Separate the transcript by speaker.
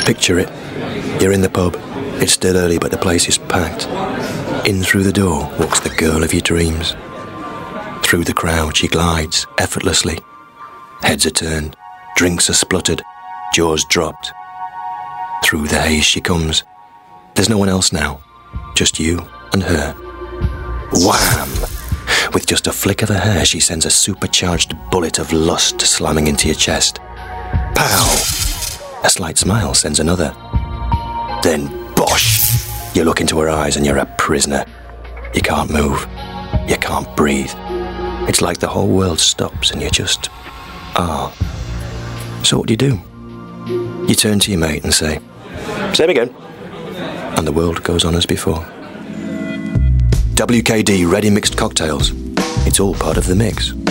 Speaker 1: Picture it. You're in the pub. It's still early, but the place is packed. In through the door walks the girl of your dreams. Through the crowd she glides effortlessly. Heads are turned, drinks are spluttered, jaws dropped. Through the haze she comes. There's no one else now, just you and her. Wham! With just a flick of her hair, she sends a supercharged bullet of lust slamming into your chest. Pow! A slight smile sends another. Then bosh! You look into her eyes and you're a prisoner. You can't move. You can't breathe. It's like the whole world stops and you just are. So what do? You turn to your mate and say, "Same again." And the world goes on as before. WKD Ready Mixed Cocktails. It's all part of the mix.